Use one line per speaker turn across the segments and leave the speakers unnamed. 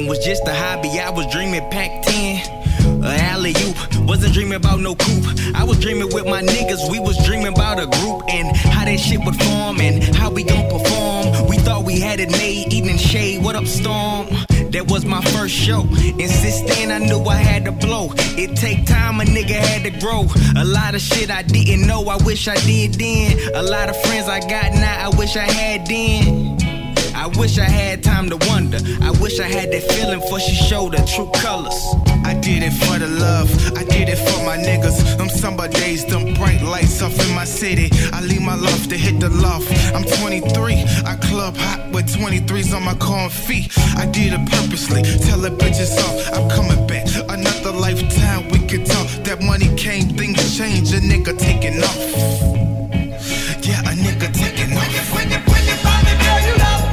rapping was just a hobby. I was dreaming Pac-10, alley-oop. Wasn't dreaming about no coupe. I was dreaming with my niggas. We was dreaming about a group and how that shit would form and how we gon' perform. We thought we had it made, evening shade. What up, Storm? That was my first show. And since then I knew I had to blow. It take time, a nigga had to grow. A lot of shit I didn't know, I wish I did then. A lot of friends I got now, I wish I had then. I wish I had time to wonder. I wish I had that feeling for she showed her true colors.
I did it for the love, I did it for my niggas. Them summer days, them bright lights off in my city. I leave my love to hit the loft. I'm 23, I club hot with 23s on my car and feet. I did it purposely, tell the bitches off. I'm coming back, another lifetime we could talk. That money came, things change, a nigga taking off. Yeah, a nigga taking off. When you find me, girl, you know.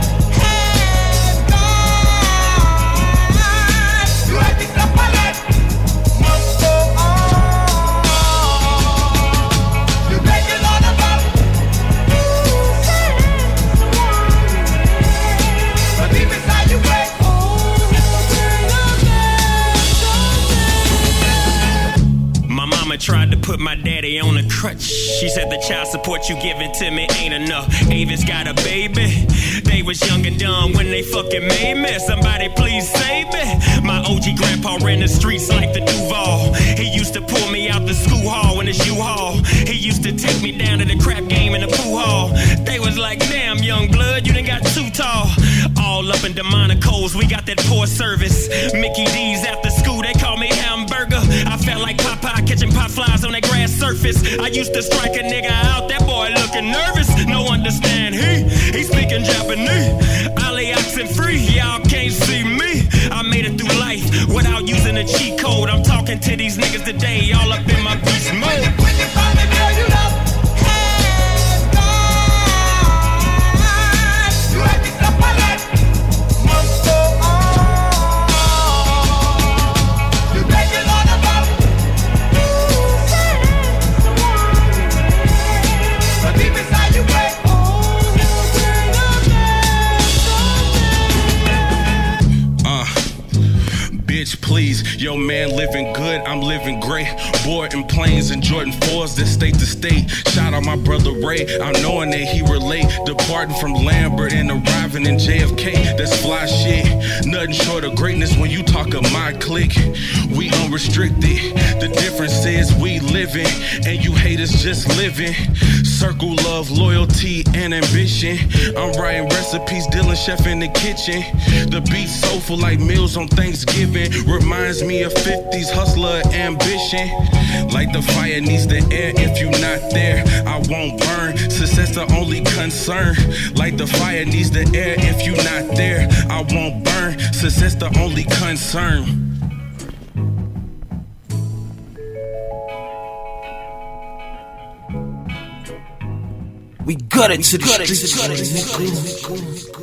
Tried to put my daddy on a crutch. She said the child support you giving to me ain't enough. Avis got a baby. They was young and dumb when they fucking made me. Somebody please save me. My OG grandpa ran the streets like the Duval. He used to pull me out the school hall in his U-Haul. He used to take me down to the crap game in the pool hall. They was like, damn, young blood, you done got too tall. All up in Delmonico's, we got that poor service. Mickey D's after school, they call me hamburger. I felt like Popeye catching pop flies on that grass surface. I used to strike a nigga out, that boy looking nervous. No understand, he speaking Japanese. Ali oxen free, y'all can't see me. I made it through life without using a cheat code. I'm talking to these niggas today, all up in my beast mode. When you find me, girl, you know.
Please, yo man living good, I'm living great. Board in planes and Jordan 4s that state to state. Shout out my brother Ray, I'm knowing that he relate. Departing from Lambert and arriving in JFK, that's fly shit. Nothing short of greatness when you talk of my clique. We unrestricted, the difference is we living, and you haters just living. Circle love, loyalty, and ambition. I'm writing recipes, dealing chef in the kitchen. The beat's soulful like meals on Thanksgiving. Reminds me of 50s hustler ambition. Like the fire needs the air, if you not there, I won't burn. Success the only concern. Like the fire needs the air, if you not there, I won't burn. Success the only concern.
We got it to the streets.